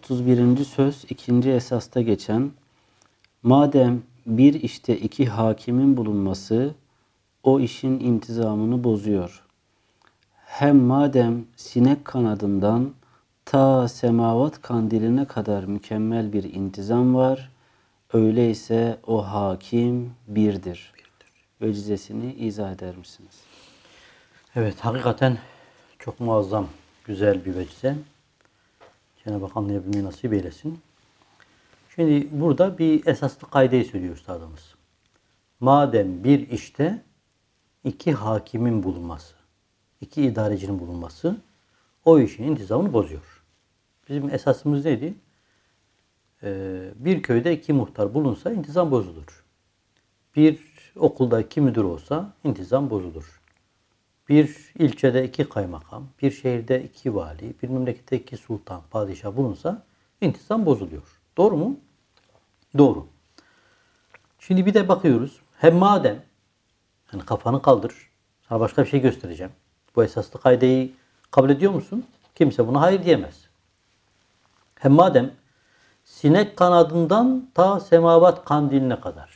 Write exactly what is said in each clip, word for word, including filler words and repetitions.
otuz birinci söz ikinci esasta geçen, madem bir işte iki hakimin bulunması o işin intizamını bozuyor. Hem madem sinek kanadından ta semavat kandiline kadar mükemmel bir intizam var, öyleyse o hakim birdir. Vecizesini izah eder misiniz? Evet, hakikaten çok muazzam, güzel bir vecize. Cenab-ı Hak anlayabilmeyi nasip eylesin. Şimdi burada bir esaslı kaideyi söylüyor üstadımız. Madem bir işte iki hakimin bulunması, iki idarecinin bulunması o işin intizamını bozuyor. Bizim esasımız neydi? Ee, bir köyde iki muhtar bulunsa intizam bozulur. Bir okulda iki müdür olsa intizam bozulur. Bir ilçede iki kaymakam, bir şehirde iki vali, bir memlekette iki sultan, padişah bulunsa intizam bozuluyor. Doğru mu? Doğru. Şimdi bir de bakıyoruz. Hem madem, yani kafanı kaldır, sana başka bir şey göstereceğim. Bu esaslı kaideyi kabul ediyor musun? Kimse buna hayır diyemez. Hem madem sinek kanadından ta semavat kandiline kadar.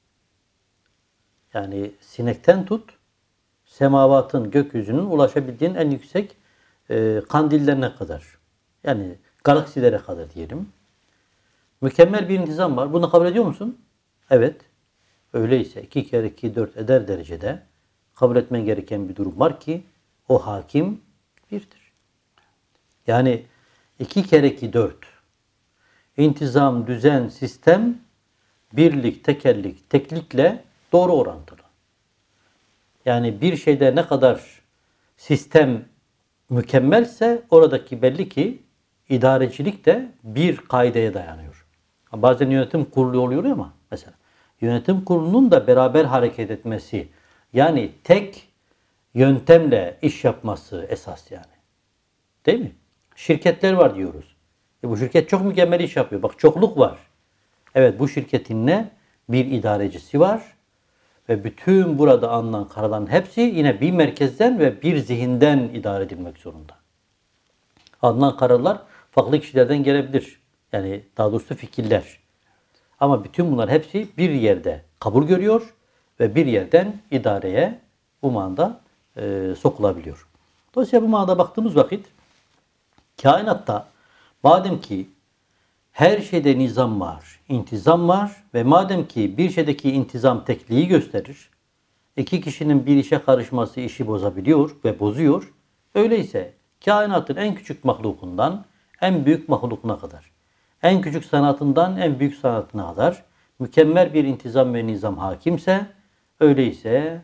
Yani sinekten tut, semavatın, gökyüzünün ulaşabildiğin en yüksek e, kandillerine kadar. Yani galaksilere kadar diyelim. Mükemmel bir intizam var. Bunu kabul ediyor musun? Evet. Öyleyse iki kere iki dört eder derecede kabul etmen gereken bir durum var ki o hakim birdir. Yani iki kere iki dört. İntizam, düzen, sistem, birlik, tekellik, teklikle doğru orantılı. Yani bir şeyde ne kadar sistem mükemmelse oradaki belli ki idarecilik de bir kaideye dayanıyor. Bazen yönetim kurulu oluyor ama mesela yönetim kurulunun da beraber hareket etmesi, yani tek yöntemle iş yapması esas yani. Değil mi? Şirketler var diyoruz. E bu şirket çok mükemmel iş yapıyor. Bak çokluk var. Evet, bu şirketin ne? Bir idarecisi var. Ve bütün burada alınan kararların hepsi yine bir merkezden ve bir zihinden idare edilmek zorunda. Alınan kararlar farklı kişilerden gelebilir. Yani daha doğrusu fikirler. Ama bütün bunlar hepsi bir yerde kabul görüyor ve bir yerden idareye bu manada e, sokulabiliyor. Dolayısıyla bu manada baktığımız vakit kainatta madem ki her şeyde nizam var, intizam var ve madem ki bir şeydeki intizam tekliği gösterir, iki kişinin bir işe karışması işi bozabiliyor ve bozuyor. Öyleyse kainatın en küçük mahlukundan en büyük mahlukuna kadar, en küçük sanatından en büyük sanatına kadar mükemmel bir intizam ve nizam hakimse, öyleyse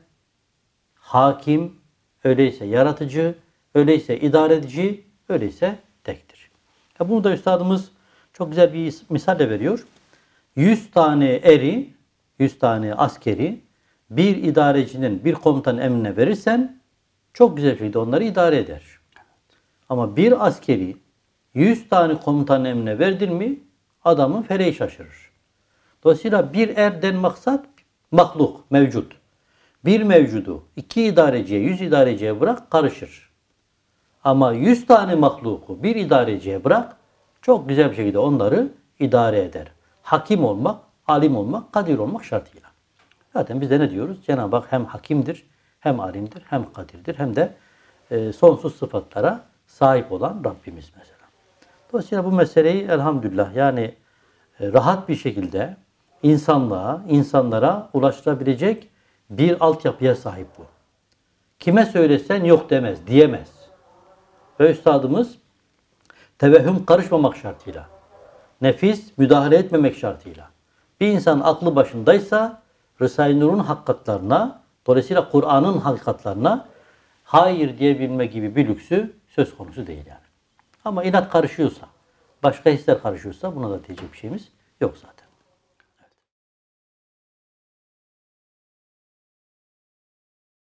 hakim, öyleyse yaratıcı, öyleyse idare edici, öyleyse tektir. Ya bunu da üstadımız çok güzel bir misalle veriyor. yüz tane eri, yüz tane askeri bir idarecinin, bir komutanın emrine verirsen çok güzel bir şekilde onları idare eder. Ama bir askeri yüz tane komutanın emrine verdin mi adamın feleği şaşırır. Dolayısıyla bir erden maksat mahluk, mevcut. Bir mevcudu iki idareciye, yüz idareciye bırak karışır. Ama yüz tane mahluku bir idareciye bırak çok güzel bir şekilde onları idare eder. Hakim olmak, alim olmak, kadir olmak şartıyla. Zaten biz de ne diyoruz? Cenab-ı Hak hem hakimdir, hem alimdir, hem kadirdir, hem de e, sonsuz sıfatlara sahip olan Rabbimiz mesela. Dolayısıyla bu meseleyi elhamdülillah yani e, rahat bir şekilde insanlığa, insanlara ulaştırabilecek bir altyapıya sahip bu. Kime söylesen yok demez, diyemez. Ve üstadımız tevehhüm karışmamak şartıyla, nefis müdahale etmemek şartıyla, bir insan aklı başındaysa Risale-i Nur'un hakikatlarına, dolayısıyla Kur'an'ın hakikatlarına hayır diyebilme gibi bir lüksü söz konusu değil yani. Ama inat karışıyorsa, başka hisler karışıyorsa buna da diyecek bir şeyimiz yok zaten.